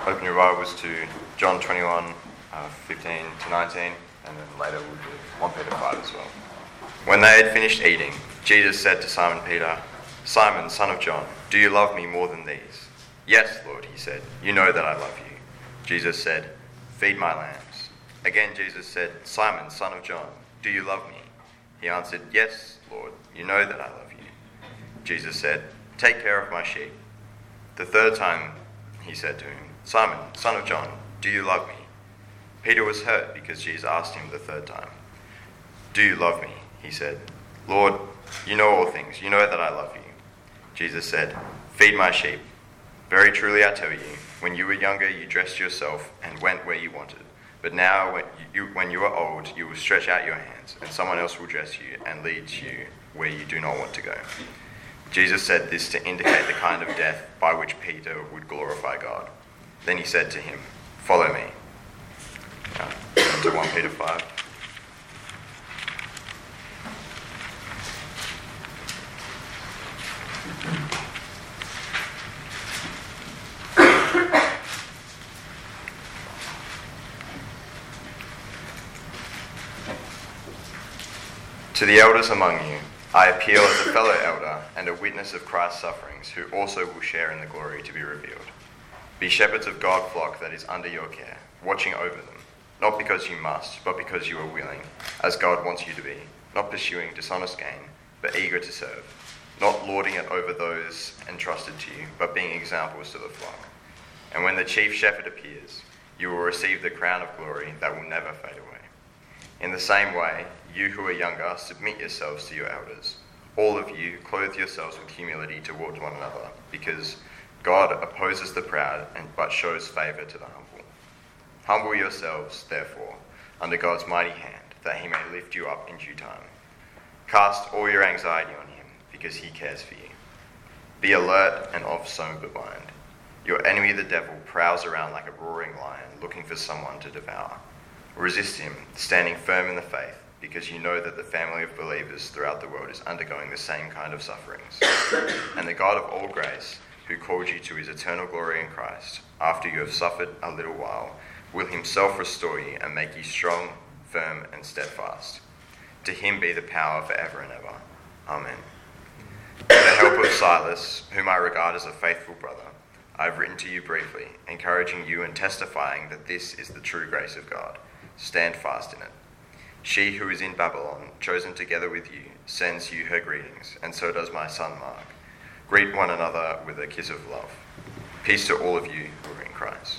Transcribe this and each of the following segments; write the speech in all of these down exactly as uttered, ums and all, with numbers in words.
open your Bibles to John twenty-one, uh, fifteen to nineteen, and then later we'll do First Peter five as well. When they had finished eating, Jesus said to Simon Peter, "Simon, son of John, do you love me more than these?" "Yes, Lord," he said, "you know that I love you." Jesus said, "Feed my lambs." Again Jesus said, "Simon, son of John, do you love me?" He answered, "Yes, Lord, you know that I love you." Jesus said, "Take care of my sheep." The third time he said to him, "Simon, son of John, do you love me?" Peter was hurt because Jesus asked him the third time. "Do you love me?" He said, "Lord, you know all things. You know that I love you." Jesus said, "Feed my sheep. Very truly I tell you, when you were younger you dressed yourself and went where you wanted. But now when you, when you are old, you will stretch out your hands, and someone else will dress you and lead you where you do not want to go." Jesus said this to indicate the kind of death by which Peter would glorify God. Then he said to him, "Follow me." Now, on to First Peter five. To the elders among you, I appeal as a fellow elder and a witness of Christ's sufferings, who also will share in the glory to be revealed. Be shepherds of God's flock that is under your care, watching over them, not because you must, but because you are willing, as God wants you to be, not pursuing dishonest gain, but eager to serve, not lording it over those entrusted to you, but being examples to the flock. And when the chief shepherd appears, you will receive the crown of glory that will never fade away. In the same way, you who are younger, submit yourselves to your elders. All of you, clothe yourselves with humility towards one another, because God opposes the proud and but shows favour to the humble. Humble yourselves, therefore, under God's mighty hand, that he may lift you up in due time. Cast all your anxiety on him, because he cares for you. Be alert and of sober mind. Your enemy the devil prowls around like a roaring lion, looking for someone to devour. Resist him, standing firm in the faith, because you know that the family of believers throughout the world is undergoing the same kind of sufferings. And the God of all grace, who called you to his eternal glory in Christ, after you have suffered a little while, will himself restore you and make you strong, firm, and steadfast. To him be the power forever and ever. Amen. With the help of Silas, whom I regard as a faithful brother, I have written to you briefly, encouraging you and testifying that this is the true grace of God. Stand fast in it. She who is in Babylon, chosen together with you, sends you her greetings, and so does my son Mark. Greet one another with a kiss of love. Peace to all of you who are in Christ.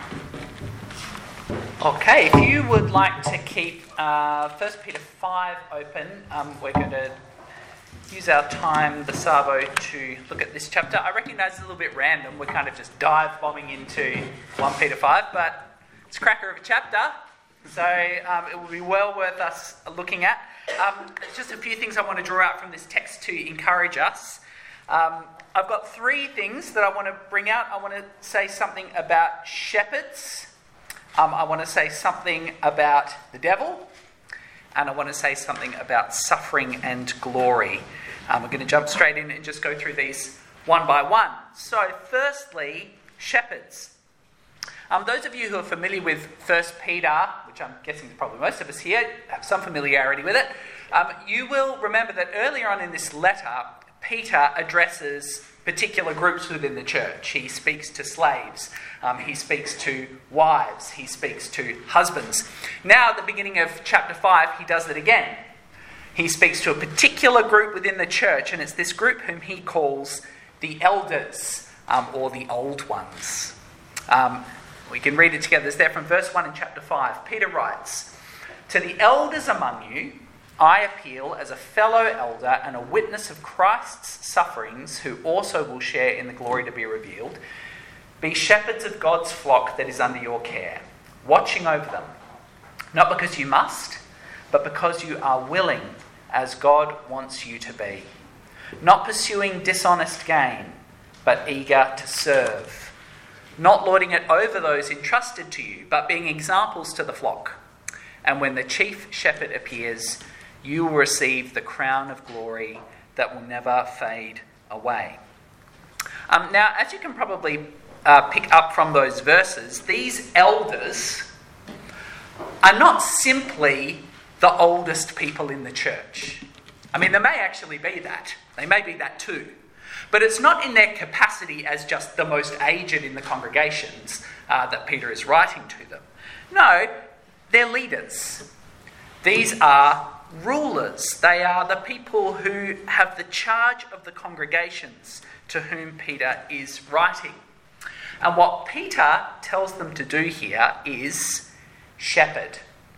Okay, if you would like to keep uh, First Peter five open, um, we're going to use our time, the Sabo, to look at this chapter. I recognise it's a little bit random. We're kind of just dive bombing into First Peter five, but it's a cracker of a chapter. So um, it will be well worth us looking at. Um, there's just a few things I want to draw out from this text to encourage us. Um, I've got three things that I want to bring out. I want to say something about shepherds. Um, I want to say something about the devil. And I want to say something about suffering and glory. Um, we're going to jump straight in and just go through these one by one. So firstly, shepherds. Um, those of you who are familiar with First Peter, which I'm guessing is probably most of us here, have some familiarity with it, um, you will remember that earlier on in this letter, Peter addresses particular groups within the church. He speaks to slaves, um, he speaks to wives, he speaks to husbands. Now at the beginning of chapter five, he does it again. He speaks to a particular group within the church, and it's this group whom he calls the elders, um, or the old ones. Um, We can read it together. It's there from verse one in chapter five. Peter writes, "To the elders among you, I appeal as a fellow elder and a witness of Christ's sufferings, who also will share in the glory to be revealed. Be shepherds of God's flock that is under your care, watching over them, not because you must, but because you are willing, as God wants you to be. Not pursuing dishonest gain, but eager to serve. Not lording it over those entrusted to you, but being examples to the flock. And when the chief shepherd appears, you will receive the crown of glory that will never fade away." Um, now, as you can probably uh, pick up from those verses, these elders are not simply the oldest people in the church. I mean, they may actually be that. They may be that too. But it's not in their capacity as just the most aged in the congregations uh, that Peter is writing to them. No, they're leaders. These are rulers. They are the people who have the charge of the congregations to whom Peter is writing. And what Peter tells them to do here is shepherd.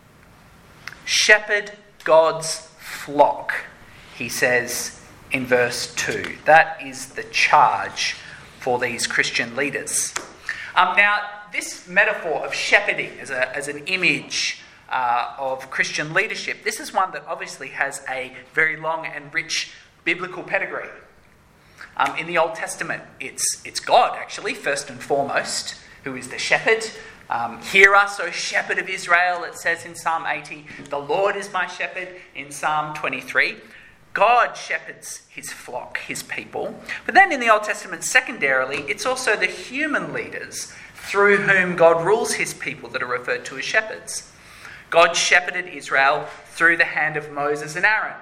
Shepherd God's flock, he says in verse two. That is the charge for these Christian leaders. Um, now, this metaphor of shepherding as, a, as an image uh, of Christian leadership, this is one that obviously has a very long and rich biblical pedigree. Um, in the Old Testament, it's, it's God, actually, first and foremost, who is the shepherd. Um, Hear us, O shepherd of Israel, it says in Psalm eighty. The Lord is my shepherd in Psalm twenty-three. God shepherds his flock, his people. But then in the Old Testament, secondarily, it's also the human leaders through whom God rules his people that are referred to as shepherds. God shepherded Israel through the hand of Moses and Aaron.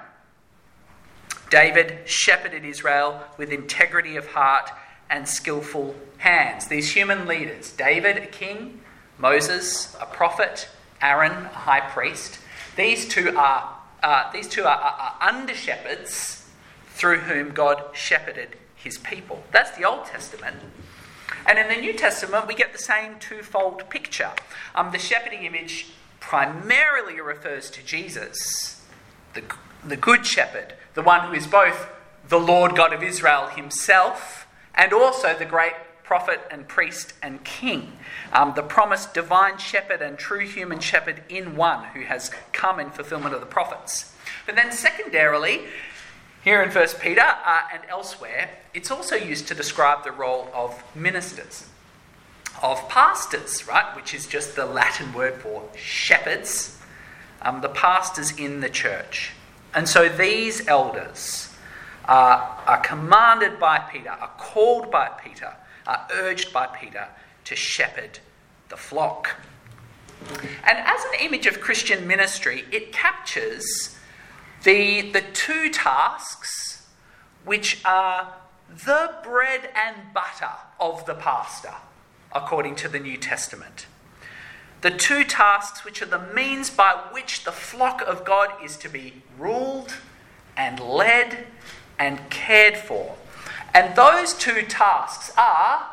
David shepherded Israel with integrity of heart and skillful hands. These human leaders, David, a king, Moses, a prophet, Aaron, a high priest, these two are uh, these two are, are, are under shepherds through whom God shepherded his people. That's the Old Testament. And in the New Testament, we get the same twofold picture. Um, the shepherding image primarily refers to Jesus, the, the good shepherd, the one who is both the Lord God of Israel himself and also the great prophet and priest and king, um, the promised divine shepherd and true human shepherd in one who has come in fulfillment of the prophets. But then secondarily, here in First Peter uh, and elsewhere, it's also used to describe the role of ministers, of pastors, right, which is just the Latin word for shepherds, um, the pastors in the church. And so these elders are, are commanded by Peter, are called by Peter, are urged by Peter to shepherd the flock. And as an image of Christian ministry, it captures the, the two tasks which are the bread and butter of the pastor, according to the New Testament. The two tasks which are the means by which the flock of God is to be ruled and led and cared for. And those two tasks are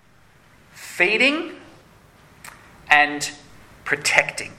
feeding and protecting.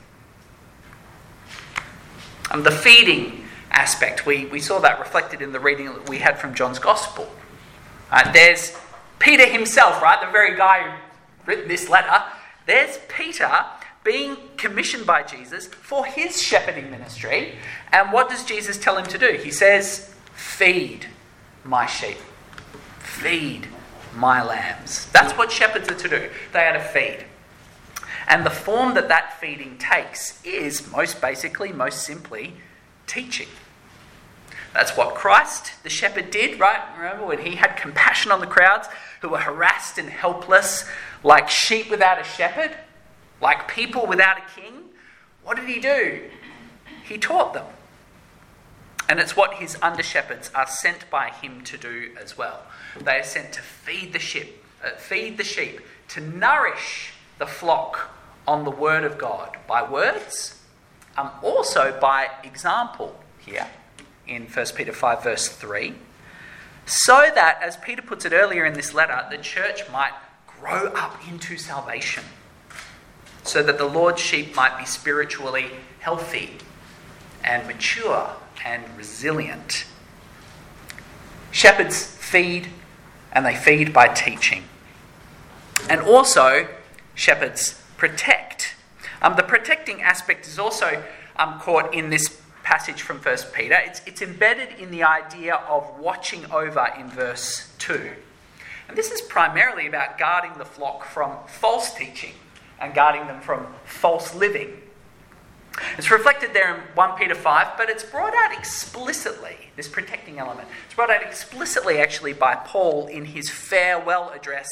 And the feeding aspect, we, we saw that reflected in the reading that we had from John's Gospel. Uh, there's Peter himself, right? The very guy who written this letter. There's Peter being commissioned by Jesus for his shepherding ministry. And what does Jesus tell him to do? He says, feed my sheep. Feed my lambs. That's what shepherds are to do. They are to feed. And the form that that feeding takes is most basically, most simply, teaching. That's what Christ, the shepherd, did, right? Remember when he had compassion on the crowds who were harassed and helpless, like sheep without a shepherd, like people without a king? What did he do? He taught them. And it's what his under-shepherds are sent by him to do as well. They are sent to feed the sheep, uh, feed the sheep, to nourish the flock on the word of God by words, um, also by example here in First Peter five verse three, so that, as Peter puts it earlier in this letter, the church might grow up into salvation, so that the Lord's sheep might be spiritually healthy and mature and resilient. Shepherds feed, and they feed by teaching. And also, shepherds protect. Um, the protecting aspect is also um, caught in this passage from First Peter. It's, it's embedded in the idea of watching over in verse two. And this is primarily about guarding the flock from false teaching and guarding them from false living. It's reflected there in First Peter five, but it's brought out explicitly, this protecting element. It's brought out explicitly actually by Paul in his farewell address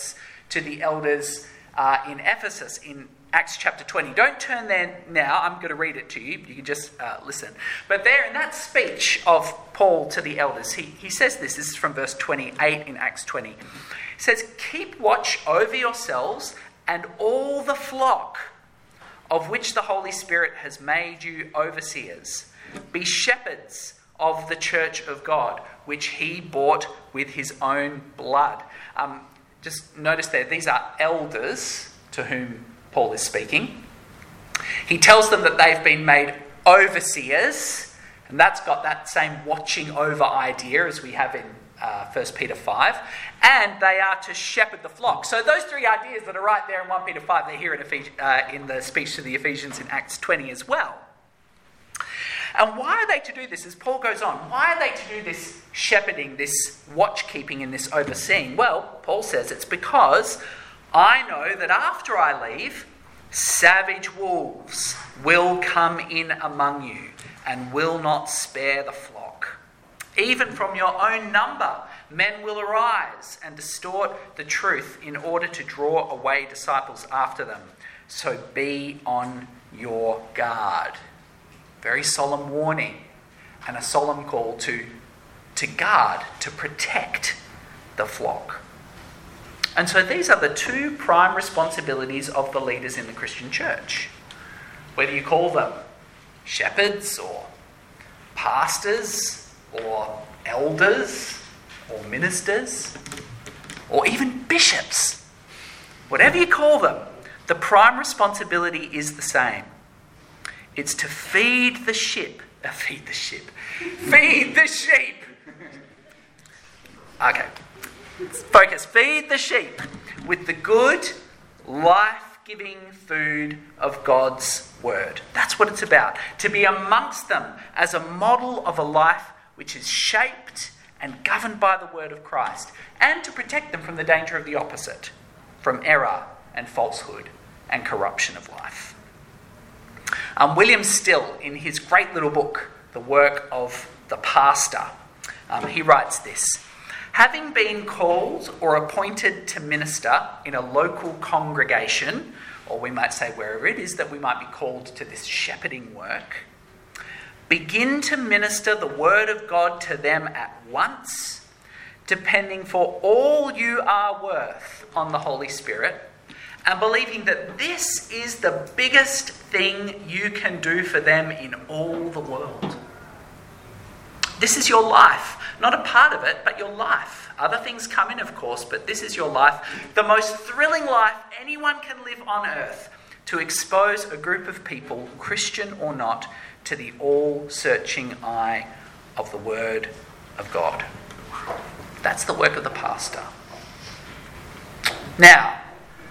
to the elders uh, in Ephesus in Acts chapter twenty. Don't turn there now. I'm going to read it to you. You can just uh, listen. But there in that speech of Paul to the elders, he, he says this. This is from verse twenty-eight in Acts twenty. He says, "Keep watch over yourselves and all the flock of which the Holy Spirit has made you overseers. Be shepherds of the church of God, which he bought with his own blood." Um, just notice there, these are elders to whom Paul is speaking. He tells them that they've been made overseers, and that's got that same watching over idea as we have in uh, First Peter five, and they are to shepherd the flock. So those three ideas that are right there in First Peter five, they're here in, Ephes- uh, in the speech to the Ephesians in Acts twenty as well. And why are they to do this? As Paul goes on, why are they to do this shepherding, this watch-keeping and this overseeing? Well, Paul says it's because I know that after I leave, savage wolves will come in among you and will not spare the flock. Even from your own number, men will arise and distort the truth in order to draw away disciples after them. So be on your guard. Very solemn warning and a solemn call to, to guard, to protect the flock. And so these are the two prime responsibilities of the leaders in the Christian church. Whether you call them shepherds or pastors or elders or ministers or even bishops, whatever you call them, the prime responsibility is the same. It's to feed the sheep. Uh, feed the sheep. Feed the sheep. Okay. Focus. Feed the sheep with the good, life-giving food of God's word. That's what it's about. To be amongst them as a model of a life which is shaped and governed by the word of Christ, and to protect them from the danger of the opposite, from error and falsehood and corruption of life. Um, William Still, in his great little book, The Work of the Pastor, um, he writes this: "Having been called or appointed to minister in a local congregation," or we might say wherever it is that we might be called to this shepherding work, "begin to minister the word of God to them at once, depending for all you are worth on the Holy Spirit, and believing that this is the biggest thing you can do for them in all the world." This is your life. Not a part of it, but your life. Other things come in, of course, but this is your life. The most thrilling life anyone can live on earth, to expose a group of people, Christian or not, to the all-searching eye of the Word of God. That's the work of the pastor. Now,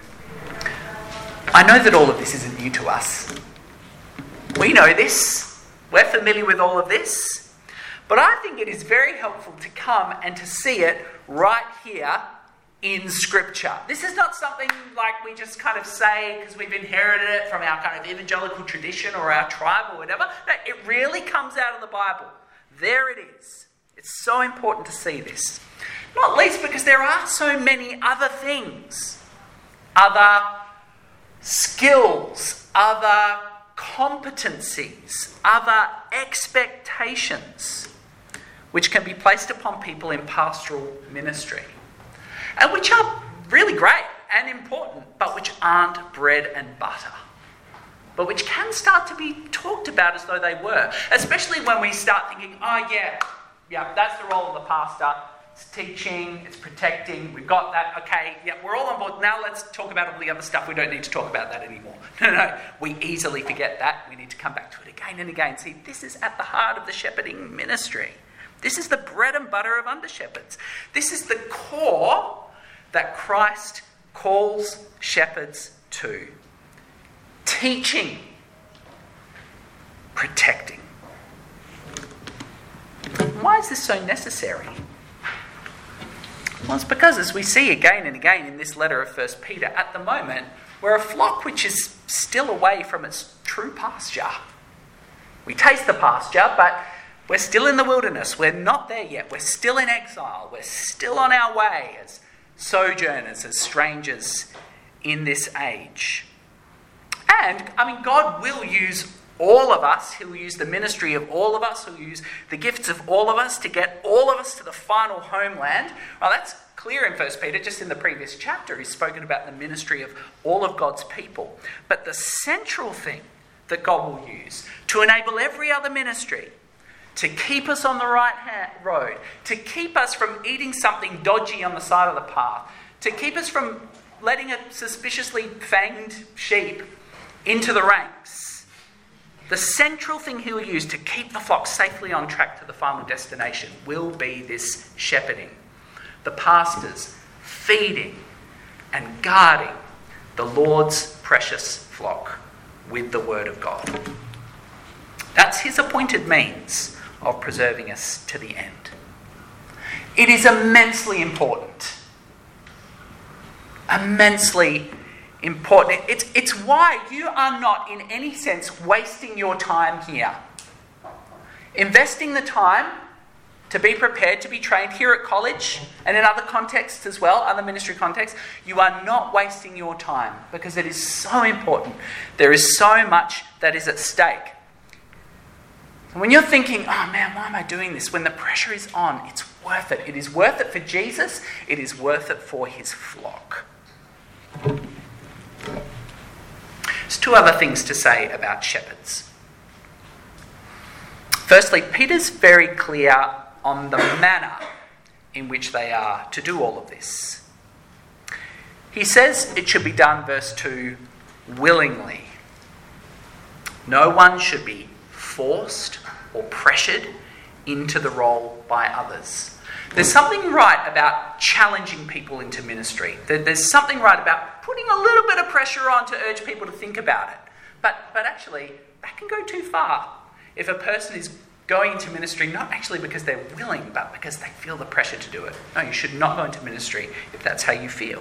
I know that all of this isn't new to us. We know this. We're familiar with all of this. But I think it is very helpful to come and to see it right here in Scripture. This is not something like we just kind of say because we've inherited it from our kind of evangelical tradition or our tribe or whatever. No, it really comes out of the Bible. There it is. It's so important to see this. Not least because there are so many other things, other skills, other competencies, other expectations which can be placed upon people in pastoral ministry, and which are really great and important, but which aren't bread and butter, but which can start to be talked about as though they were, especially when we start thinking, oh yeah, yeah, that's the role of the pastor. It's teaching, it's protecting, we've got that, okay, yeah, we're all on board. Now let's talk about all the other stuff. We don't need to talk about that anymore. No, no, no, we easily forget that. We need to come back to it again and again. See, this is at the heart of the shepherding ministry. This is the bread and butter of under-shepherds. This is the core that Christ calls shepherds to. Teaching, protecting. Why is this so necessary? Well, it's because, as we see again and again in this letter of First Peter, at the moment, we're a flock which is still away from its true pasture. We taste the pasture, but we're still in the wilderness. We're not there yet. We're still in exile. We're still on our way as sojourners, as strangers in this age. And, I mean, God will use all of us. He'll use the ministry of all of us. He'll use the gifts of all of us to get all of us to the final homeland. Well, that's clear in First Peter. Just in the previous chapter, he's spoken about the ministry of all of God's people. But the central thing that God will use to enable every other ministry to keep us on the right hand road, to keep us from eating something dodgy on the side of the path, to keep us from letting a suspiciously fanged sheep into the ranks. The central thing he'll use to keep the flock safely on track to the final destination will be this shepherding. The pastors feeding and guarding the Lord's precious flock with the word of God. That's his appointed means of preserving us to the end. It is immensely important. Immensely important. It's, it's why you are not in any sense wasting your time here. Investing the time to be prepared to be trained here at college and in other contexts as well, other ministry contexts, you are not wasting your time because it is so important. There is so much that is at stake. And when you're thinking, oh man, why am I doing this? When the pressure is on, it's worth it. It is worth it for Jesus. It is worth it for his flock. There's two other things to say about shepherds. Firstly, Peter's very clear on the manner in which they are to do all of this. He says it should be done, verse two, willingly. No one should be forced or pressured into the role by others. There's something right about challenging people into ministry. There's something right about putting a little bit of pressure on to urge people to think about it. But, but actually, that can go too far if a person is going into ministry not actually because they're willing, but because they feel the pressure to do it. No, you should not go into ministry if that's how you feel.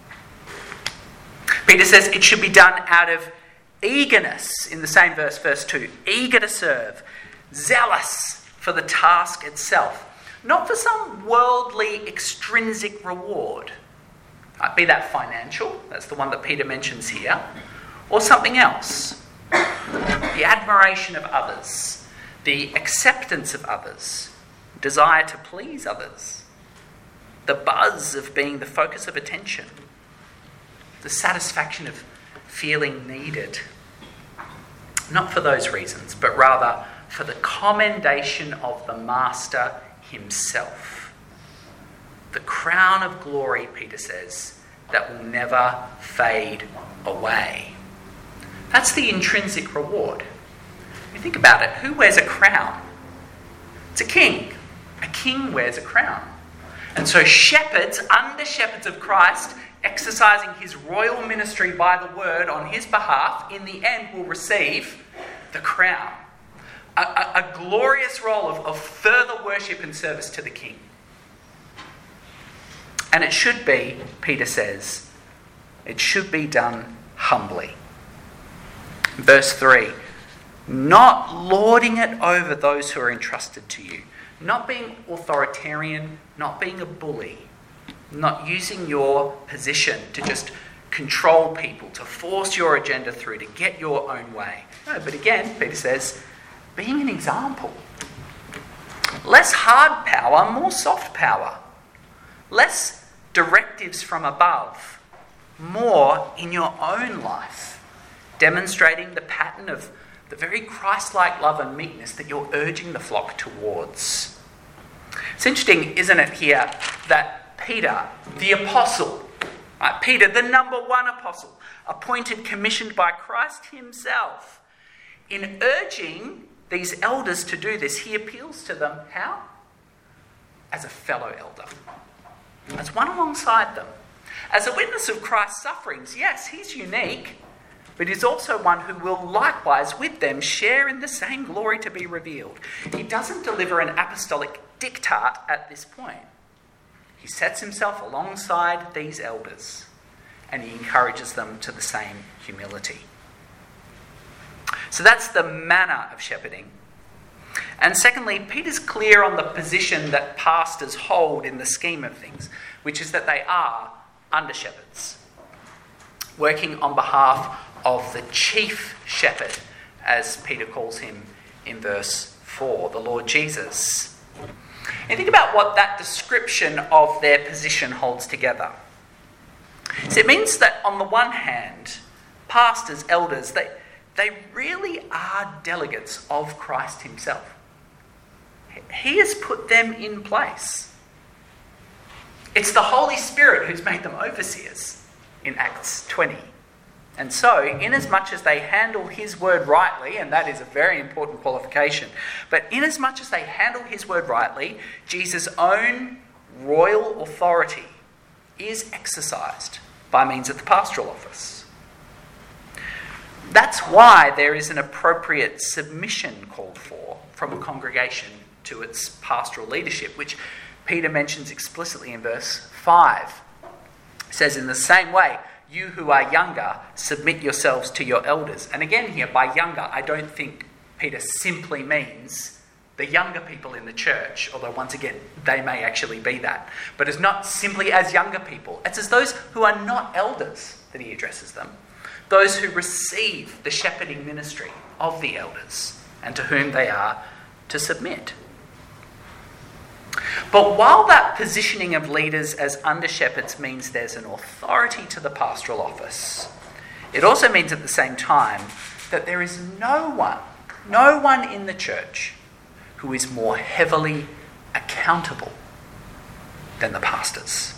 Peter says it should be done out of eagerness, in the same verse, verse two. Eager to serve, zealous for the task itself. Not for some worldly extrinsic reward. Might be that financial, that's the one that Peter mentions here, or something else. The admiration of others, the acceptance of others, desire to please others, the buzz of being the focus of attention, the satisfaction of feeling needed. Not for those reasons, but rather for the commendation of the Master himself. The crown of glory, Peter says, that will never fade away. That's the intrinsic reward. You think about it, who wears a crown? It's a king. A king wears a crown. And so shepherds, under shepherds of Christ, exercising his royal ministry by the word on his behalf, in the end will receive the crown. A, a, a glorious role of, of further worship and service to the king. And it should be, Peter says, it should be done humbly. Verse three, not lording it over those who are entrusted to you. Not being authoritarian, not being a bully, not using your position to just control people, to force your agenda through, to get your own way. No, but again, Peter says, being an example. Less hard power, more soft power. Less directives from above, more in your own life, demonstrating the pattern of the very Christ-like love and meekness that you're urging the flock towards. It's interesting, isn't it, here, that Peter, the apostle, right, Peter, the number one apostle, appointed, commissioned by Christ himself, in urging these elders to do this, he appeals to them, how? As a fellow elder. As one alongside them. As a witness of Christ's sufferings, yes, he's unique, but he's also one who will likewise with them share in the same glory to be revealed. He doesn't deliver an apostolic diktat at this point. He sets himself alongside these elders and he encourages them to the same humility. So that's the manner of shepherding. And secondly, Peter's clear on the position that pastors hold in the scheme of things. which is that they are under shepherds, working on behalf of the chief shepherd, as Peter calls him in verse four, the Lord Jesus. And think about what that description of their position holds together. So it means that on the one hand, pastors, elders, they, they really are delegates of Christ himself. He has put them in place. It's the Holy Spirit who's made them overseers in Acts twenty. And so, inasmuch as they handle his word rightly, and that is a very important qualification, but inasmuch as they handle his word rightly, Jesus' own royal authority is exercised by means of the pastoral office. That's why there is an appropriate submission called for from a congregation to its pastoral leadership, which Peter mentions explicitly in verse five. It says, in the same way, you who are younger, submit yourselves to your elders. And again here, by younger, I don't think Peter simply means the younger people in the church, although once again, they may actually be that. But it's not simply as younger people. It's as those who are not elders that he addresses them. Those who receive the shepherding ministry of the elders and to whom they are to submit. But while that positioning of leaders as under-shepherds means there's an authority to the pastoral office, it also means at the same time that there is no one, no one in the church who is more heavily accountable than the pastors.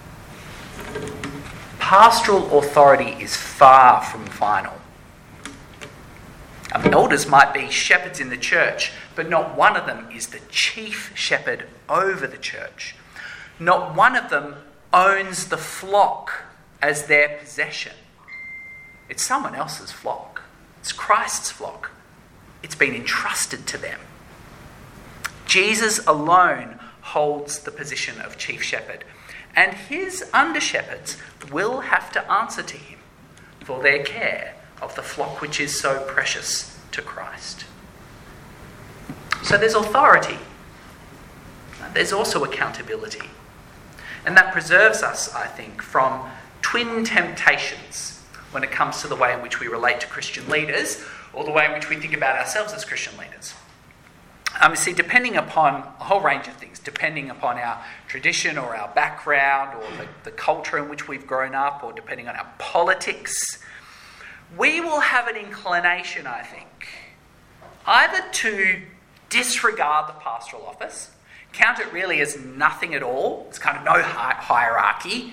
Pastoral authority is far from final. Um, elders might be shepherds in the church, but not one of them is the chief shepherd over the church. Not one of them owns the flock as their possession. It's someone else's flock. It's Christ's flock. It's been entrusted to them. Jesus alone holds the position of chief shepherd, and his under-shepherds will have to answer to him for their care of the flock which is so precious to Christ. So there's authority. There's also accountability. And that preserves us, I think, from twin temptations when it comes to the way in which we relate to Christian leaders or the way in which we think about ourselves as Christian leaders. Um, you see, depending upon a whole range of things, depending upon our tradition or our background or the, the culture in which we've grown up, or depending on our politics, we will have an inclination, I think, either to disregard the pastoral office, count it really as nothing at all, it's kind of no hi- hierarchy,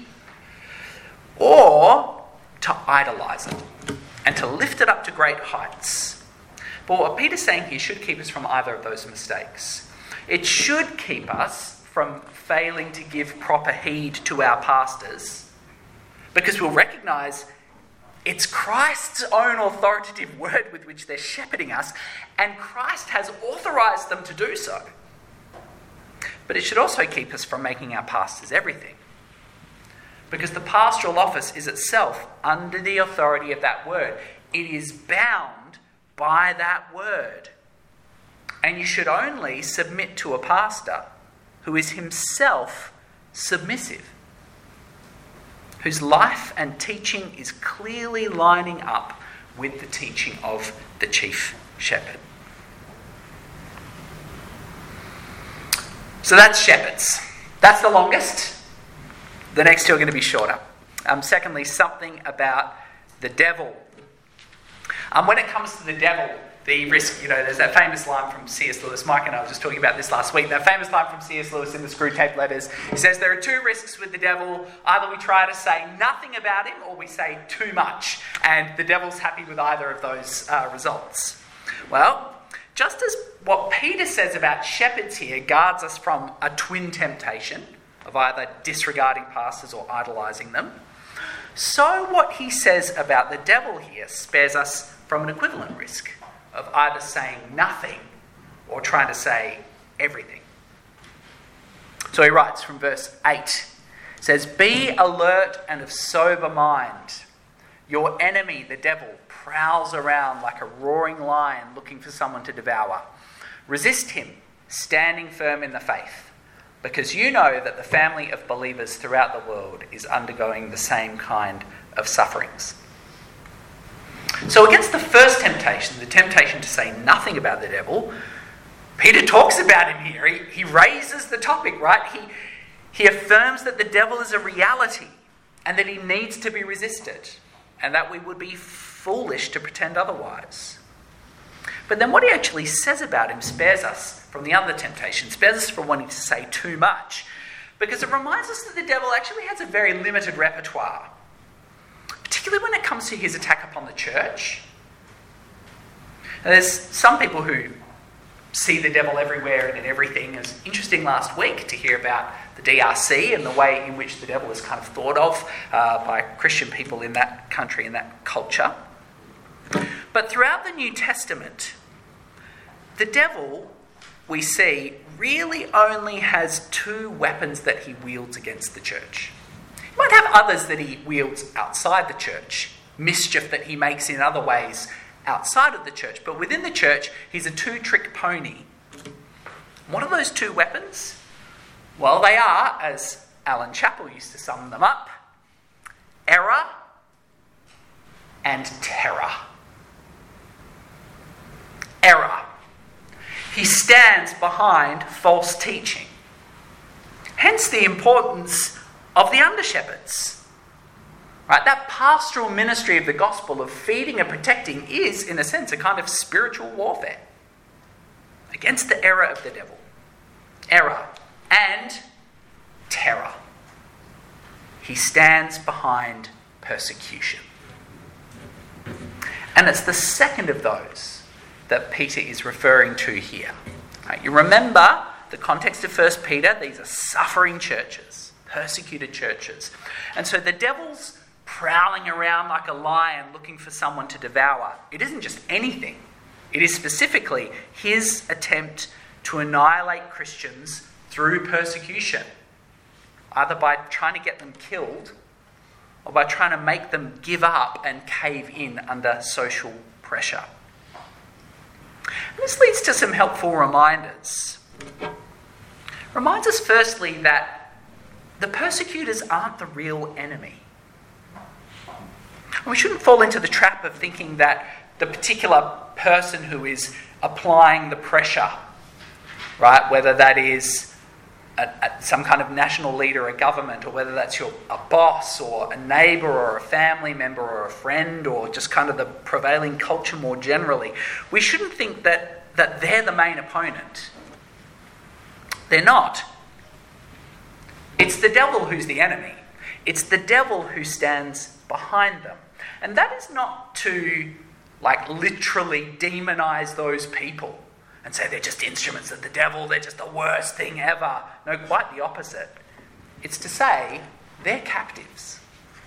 or to idolise it and to lift it up to great heights. But what Peter's saying here should keep us from either of those mistakes. It should keep us from failing to give proper heed to our pastors, because we'll recognise it's Christ's own authoritative word with which they're shepherding us, and Christ has authorised them to do so. But it should also keep us from making our pastors everything, because the pastoral office is itself under the authority of that word. It is bound by that word. And you should only submit to a pastor who is himself submissive, whose life and teaching is clearly lining up with the teaching of the chief shepherd. So that's shepherds. That's the longest. The next two are going to be shorter. Um, secondly, something about the devil. Um, when it comes to the devil, the risk, you know, there's that famous line from C S Lewis. Mike and I were just talking about this last week. That famous line from C S Lewis in the Screwtape Letters. He says there are two risks with the devil. Either we try to say nothing about him, or we say too much. And the devil's happy with either of those uh, results. Well, just as what Peter says about shepherds here guards us from a twin temptation of either disregarding pastors or idolising them, so what he says about the devil here spares us from an equivalent risk of either saying nothing or trying to say everything. So he writes from verse eight, it says, "Be alert and of sober mind. Your enemy, the devil, prowls around like a roaring lion looking for someone to devour. Resist him, standing firm in the faith. because you know that the family of believers throughout the world is undergoing the same kind of sufferings. So against the first temptation, the temptation to say nothing about the devil, Peter talks about him here. He, he raises the topic, right? He, he affirms that the devil is a reality and that he needs to be resisted and that we would be foolish to pretend otherwise. But then what he actually says about him spares us from the other temptation, spares us from wanting to say too much, because it reminds us that the devil actually has a very limited repertoire, particularly when it comes to his attack upon the church. Now, there's some people who see the devil everywhere and in everything. It was interesting last week to hear about the D R C and the way in which the devil is kind of thought of uh, by Christian people in that country, in that culture. But throughout the New Testament, the devil, we see, really only has two weapons that he wields against the church. He might have others that he wields outside the church, mischief that he makes in other ways outside of the church. But within the church, he's a two-trick pony. What are those two weapons? Well, they are, as Alan Chappell used to sum them up, error and terror. Error. He stands behind false teaching. Hence the importance of the under-shepherds. Right? That pastoral ministry of the gospel of feeding and protecting is, in a sense, a kind of spiritual warfare against the error of the devil. Error and terror. He stands behind persecution. And it's the second of those that Peter is referring to here. Right? You remember the context of First Peter, these are suffering churches, persecuted churches. And so the devil's prowling around like a lion looking for someone to devour. It isn't just anything. It is specifically his attempt to annihilate Christians through persecution, either by trying to get them killed or by trying to make them give up and cave in under social pressure. And this leads to some helpful reminders. Reminds us firstly that the persecutors aren't the real enemy. And we shouldn't fall into the trap of thinking that the particular person who is applying the pressure, right, whether that is a, a, some kind of national leader, a government, or whether that's your a boss or a neighbour or a family member or a friend or just kind of the prevailing culture more generally, we shouldn't think that, that they're the main opponent. They're not. It's the devil who's the enemy. It's the devil who stands behind them. And that is not to, like, literally demonise those people and say they're just instruments of the devil, they're just the worst thing ever. No, quite the opposite. It's to say they're captives.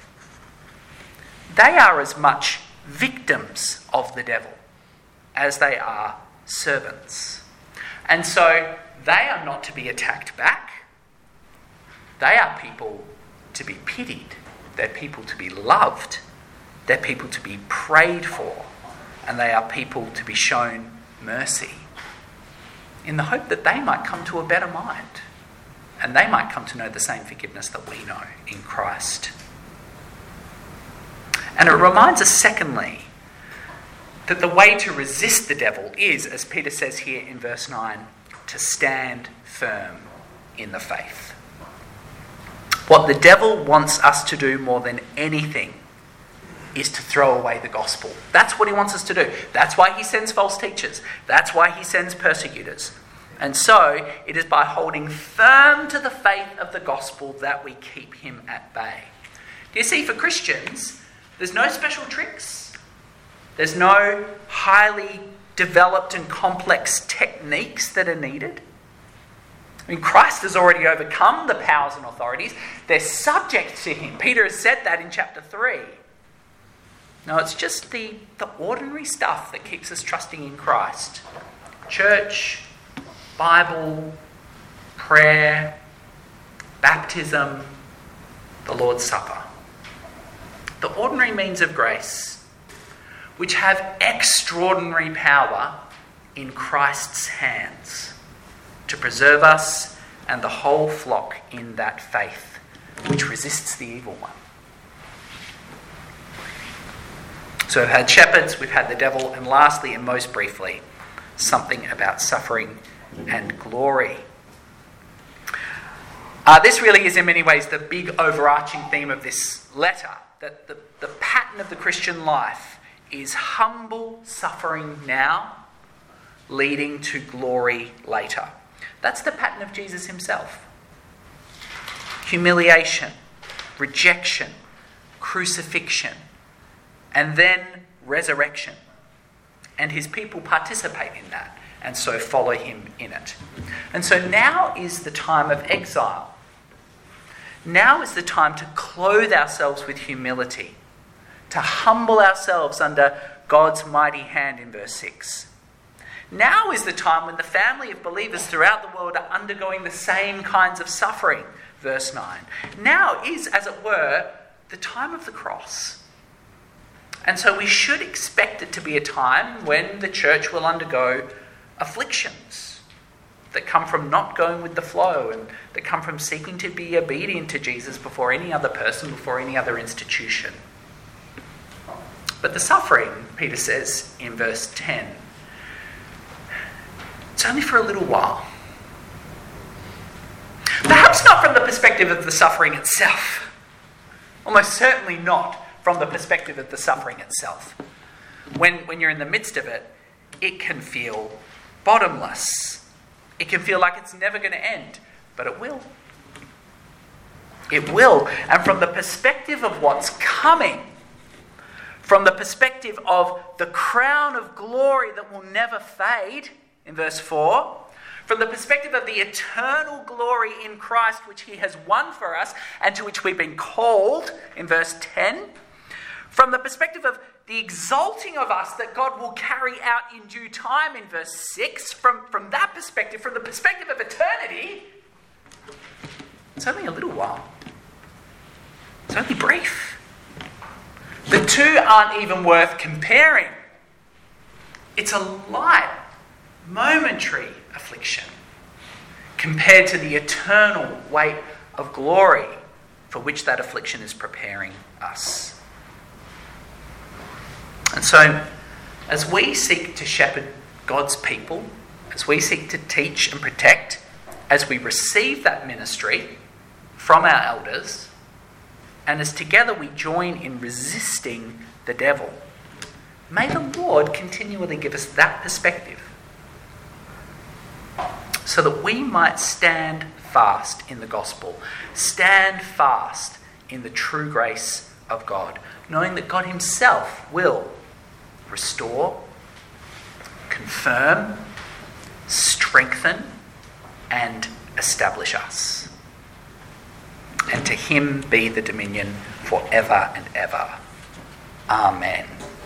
They are as much victims of the devil as they are servants. And so they are not to be attacked back. They are people to be pitied. They're people to be loved. They're people to be prayed for. And they are people to be shown mercy, in the hope that they might come to a better mind and they might come to know the same forgiveness that we know in Christ. And it reminds us, secondly, that the way to resist the devil is, as Peter says here in verse nine, to stand firm in the faith. What the devil wants us to do more than anything is to throw away the gospel. That's what he wants us to do. That's why he sends false teachers. That's why he sends persecutors. And so it is by holding firm to the faith of the gospel that we keep him at bay. Do you see, for Christians, there's no special tricks. There's no highly developed and complex techniques that are needed. I mean, Christ has already overcome the powers and authorities. They're subject to him. Peter has said that in chapter three. No, it's just the, the ordinary stuff that keeps us trusting in Christ. Church, Bible, prayer, baptism, the Lord's Supper. The ordinary means of grace, which have extraordinary power in Christ's hands to preserve us and the whole flock in that faith, which resists the evil one. So we've had shepherds, we've had the devil, and lastly, and most briefly, something about suffering and glory. Uh, this really is in many ways the big overarching theme of this letter, that the, the pattern of the Christian life is humble suffering now, leading to glory later. That's the pattern of Jesus himself. Humiliation, rejection, crucifixion, and then resurrection. And his people participate in that, and so follow him in it. And so now is the time of exile. Now is the time to clothe ourselves with humility, to humble ourselves under God's mighty hand in verse six. Now is the time when the family of believers throughout the world are undergoing the same kinds of suffering, verse nine. Now is, as it were, the time of the cross. And so we should expect it to be a time when the church will undergo afflictions that come from not going with the flow and that come from seeking to be obedient to Jesus before any other person, before any other institution. But the suffering, Peter says in verse ten, it's only for a little while. Perhaps not from the perspective of the suffering itself. Almost certainly not from the perspective of the suffering itself. When, when you're in the midst of it, it can feel bottomless. It can feel like it's never going to end, but it will. It will. And from the perspective of what's coming, from the perspective of the crown of glory that will never fade, in verse four, from the perspective of the eternal glory in Christ which he has won for us and to which we've been called, in verse ten, from the perspective of the exalting of us that God will carry out in due time, in verse six, from, from that perspective, from the perspective of eternity, it's only a little while. It's only brief. The two aren't even worth comparing. It's a light, momentary affliction compared to the eternal weight of glory for which that affliction is preparing us. And so, as we seek to shepherd God's people, as we seek to teach and protect, as we receive that ministry from our elders, and as together we join in resisting the devil, may the Lord continually give us that perspective, so that we might stand fast in the gospel, stand fast in the true grace of God, knowing that God himself will restore, confirm, strengthen, and establish us. And to him be the dominion forever and ever. Amen.